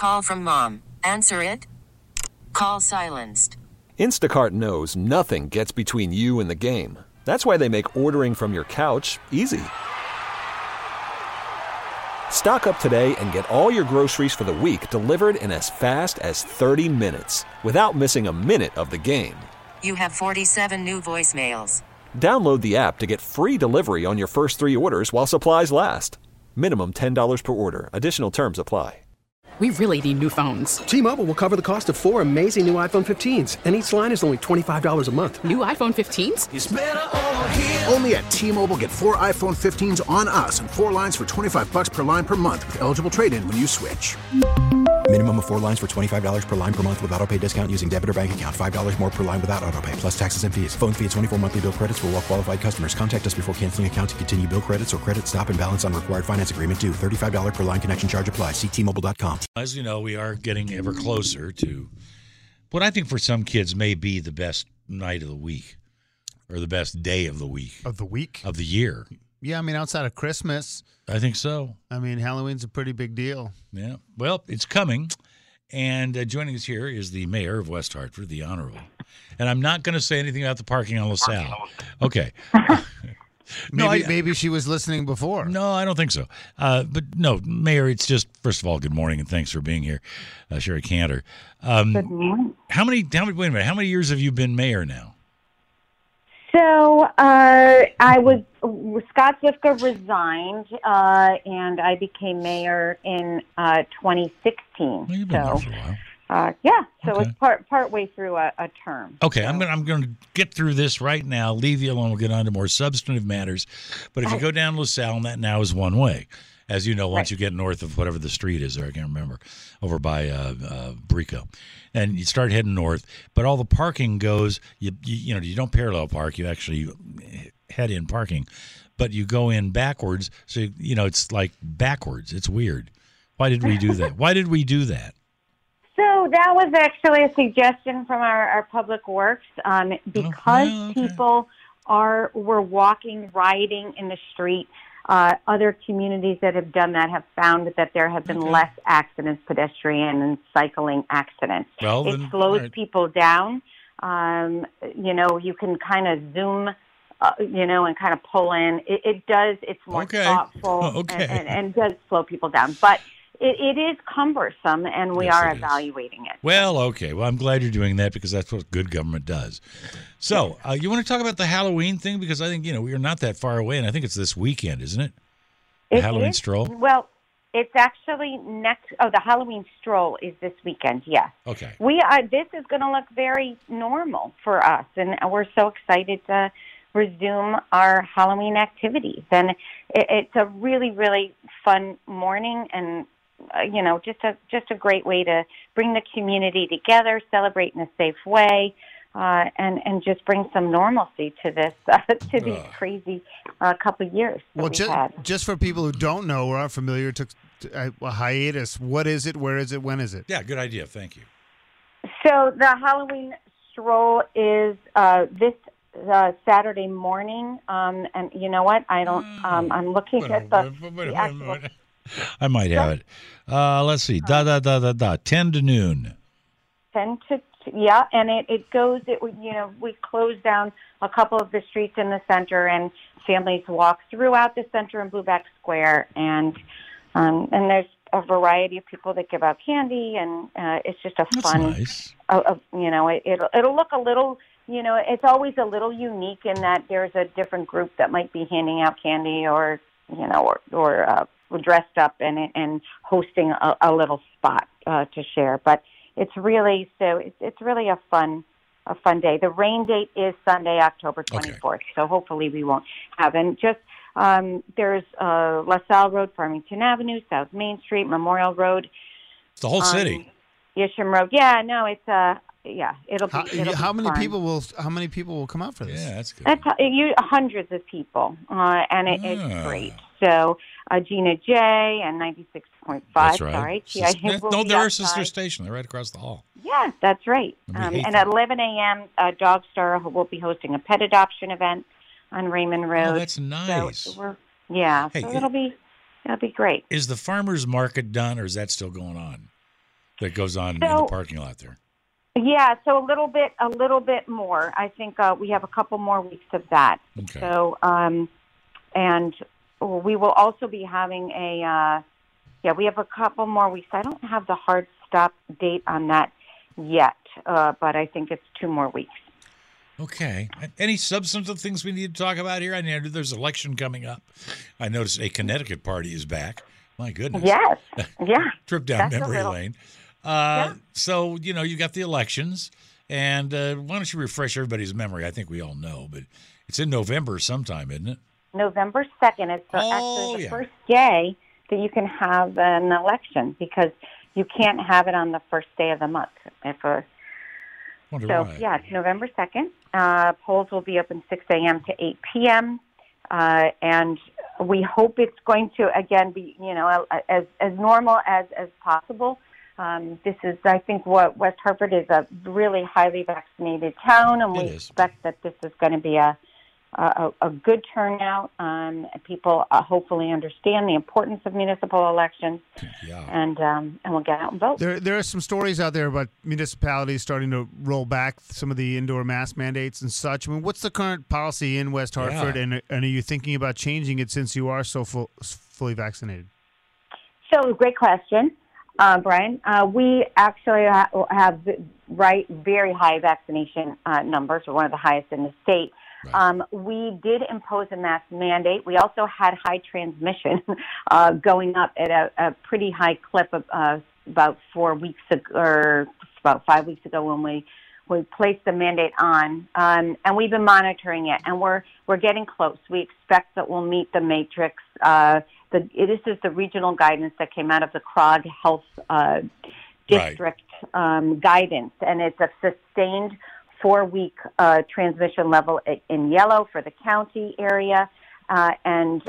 Call from mom. Answer it. Call silenced. Instacart knows nothing gets between you and the game. That's why they make ordering from your couch easy. Stock up today and get all your groceries for the week delivered in as fast as 30 minutes without missing a minute of the game. You have 47 new voicemails. Download the app to get free delivery on your first 3 orders while supplies last. Minimum $10 per order. Additional terms apply. We really need new phones. T-Mobile will cover the cost of 4 amazing new iPhone 15s, and each line is only $25 a month. New iPhone 15s? It's better over here. Only at T-Mobile, get 4 iPhone 15s on us and 4 lines for $25 per line per month with eligible trade-in when you switch. Minimum of 4 lines for $25 per line per month with autopay discount using debit or bank account. $5 more per line without autopay, plus taxes and fees. Phone fee at 24 monthly bill credits for well-qualified customers. Contact us before canceling account to continue bill credits or credit stop and balance on required finance agreement due. $35 per line connection charge applies. See T-Mobile.com. As you know, we are getting ever closer to what I think for some kids may be the best night of the week or the best day of the week. Of the week? Of the year. Yeah, I mean, outside of Christmas. I think so. I mean, Halloween's a pretty big deal. Yeah. Well, it's coming. And joining us here is the mayor of West Hartford, the Honorable. And I'm not going to say anything about the parking on LaSalle. Okay. Maybe she was listening before. No, I don't think so. But no, Mayor, it's just, first of all, good morning and thanks for being here, Sherry Cantor. Good morning. Wait a minute, how many years have you been mayor now? So Scott Zifka resigned, and I became mayor in 2016. Well, you've been there for a while. So Okay. it's part way through a term. Okay, so. I'm going to get through this right now. Leave you alone. We'll get on to more substantive matters. But if you go down LaSalle, and that now is one way. As you know, once you get north of whatever the street is there, I can't remember, over by Brico. And you start heading north, but all the parking goes, you don't parallel park, you actually head in parking, but you go in backwards, so, it's like backwards. It's weird. Why did we do that? Why did we do that? So that was actually a suggestion from our public works, because people were walking, riding in the street. Other communities that have done that have found that there have been less accidents, pedestrian and cycling accidents. Well, it slows people down. You can kind of zoom, and kind of pull in. It does. It's more thoughtful and does slow people down. But it is cumbersome, and we are evaluating it. Well, okay. Well, I'm glad you're doing that because that's what good government does. So, you want to talk about the Halloween thing? Because I think, we are not that far away, and I think it's this weekend, isn't it? The Halloween stroll? Well, it's actually the Halloween stroll is this weekend, yes. Okay. This is going to look very normal for us, and we're so excited to resume our Halloween activities. And it's a really, really fun morning, and just a great way to bring the community together, celebrate in a safe way, and just bring some normalcy to this these crazy couple of years that we've had. Just for people who don't know or aren't familiar, took a hiatus. What is it? Where is it? When is it? Yeah, good idea. Thank you. So the Halloween stroll is this Saturday morning, and you know what? I don't. I'm looking at the actual. I might have it. Let's see. 10 to noon. 10 to and it goes. We close down a couple of the streets in the center, and families walk throughout the center in Blueback Square, and there's a variety of people that give out candy, and it's just a fun. Nice. It'll look a little. It's always a little unique in that there's a different group that might be handing out candy or dressed up and hosting a little spot to share. But it's really a fun day. The rain date is Sunday, October 24th. So hopefully we won't have. And just there's LaSalle Road, Farmington Avenue, South Main Street, Memorial Road. It's the whole city. Isham Road. Yeah, no, it's it'll be. How many fun. people will come out for this? Yeah, that's good. That's hundreds of people, and it's great. So Gina J and 96.5. That's right. Sorry, they're our sister station. They're right across the hall. Yeah, that's right. And at 11 a.m., Dog Star will be hosting a pet adoption event on Raymond Road. Oh, that's nice. So it'll be great. Is the farmers market done, or is that still going on? that goes on in the parking lot there? Yeah, so a little bit more. I think we have a couple more weeks of that. Okay. So, and we will also be having we have a couple more weeks. I don't have the hard stop date on that yet, but I think it's 2 more weeks. Okay. Any substantive things we need to talk about here? I know there's election coming up. I noticed a Connecticut party is back. My goodness. Yes. Yeah. Trip down That's memory lane. So, you got the elections, and why don't you refresh everybody's memory? I think we all know, but it's in November sometime, isn't it? November 2nd. It's actually the first day that you can have an election, because you can't have it on the first day of the month. Why. It's November 2nd. Polls will be open 6 a.m. to 8 p.m., and we hope it's going to, again, be, as normal as possible. This is, I think, what West Hartford is, a really highly vaccinated town, and we expect that this is going to be a good turnout. People hopefully understand the importance of municipal elections, and we'll get out and vote. There are some stories out there about municipalities starting to roll back some of the indoor mask mandates and such. I mean, what's the current policy in West Hartford, and are you thinking about changing it since you are so fully vaccinated? So, great question, Brian. We actually have very high vaccination numbers. We're one of the highest in the state. Right. We did impose a mask mandate. We also had high transmission going up at a pretty high clip of about 4 weeks ago, or about 5 weeks ago, when we placed the mandate on, and we've been monitoring it, and we're getting close. We expect that we'll meet the matrix. This is the regional guidance that came out of the Krog Health District guidance, and it's a sustained 4-week transmission level in yellow for the county area, and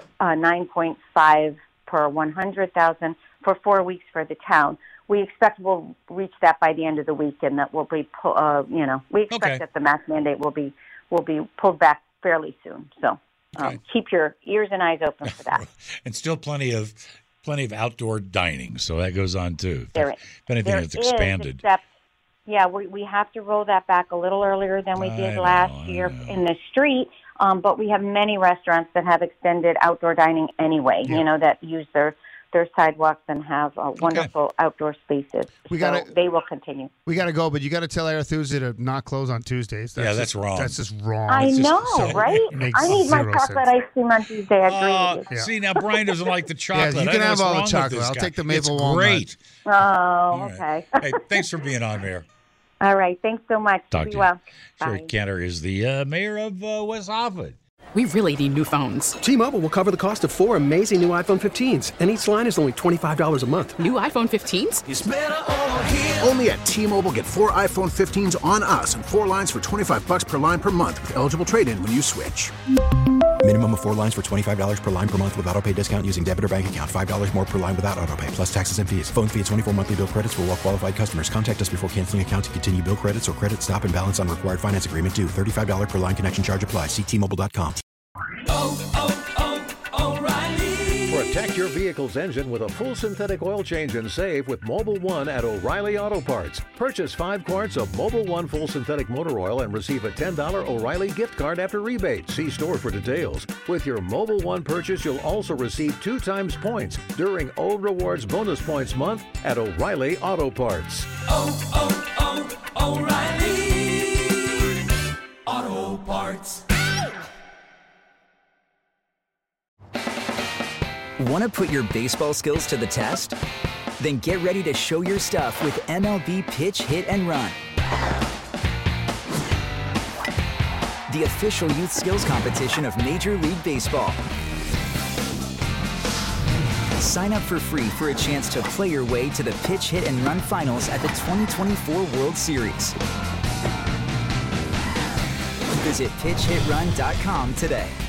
9.5 per 100,000 for 4 weeks for the town. We expect we'll reach that by the end of the week, and that will be, we expect that the mask mandate will be pulled back fairly soon. So keep your ears and eyes open for that. And still plenty of outdoor dining, so that goes on too. If anything, it's expanded. Yeah, we have to roll that back a little earlier than we did last year in the street, but we have many restaurants that have extended outdoor dining anyway, that use their sidewalks and have wonderful outdoor spaces. They will continue. We got to go, but you got to tell Arethusa to not close on Tuesdays. That's wrong. That's just wrong. I know, right? I need my chocolate ice cream on Tuesday. I agree with you. See, now Brian doesn't like the chocolate. You can have all the chocolate. I'll take the maple walnut. Great. Oh, okay. Hey, thanks for being on, Mayor. All right. Thanks so much. Talk to you. Well. Sherry Cantor is the mayor of West Hartford. We really need new phones. T-Mobile will cover the cost of 4 amazing new iPhone 15s, and each line is only $25 a month. New iPhone 15s? It's better over here. Only at T-Mobile, get 4 iPhone 15s on us and 4 lines for $25 per line per month with eligible trade-in when you switch. Minimum of 4 lines for $25 per line per month with autopay discount using debit or bank account. $5 more per line without autopay, plus taxes and fees. Phone fee at 24 monthly bill credits for well-qualified customers. Contact us before canceling account to continue bill credits or credit stop and balance on required finance agreement due. $35 per line connection charge applies. See T-Mobile.com. O'Reilly. Protect your vehicle's engine with a full synthetic oil change and save with Mobil 1 at O'Reilly Auto Parts. Purchase 5 quarts of Mobil 1 full synthetic motor oil and receive a $10 O'Reilly gift card after rebate. See store for details. With your Mobil 1 purchase, you'll also receive 2 times points during O Rewards Bonus Points Month at O'Reilly Auto Parts. O'Reilly Auto Parts. Want to put your baseball skills to the test? Then get ready to show your stuff with MLB Pitch, Hit, and Run. The official youth skills competition of Major League Baseball. Sign up for free for a chance to play your way to the Pitch, Hit, and Run finals at the 2024 World Series. Visit PitchHitRun.com today.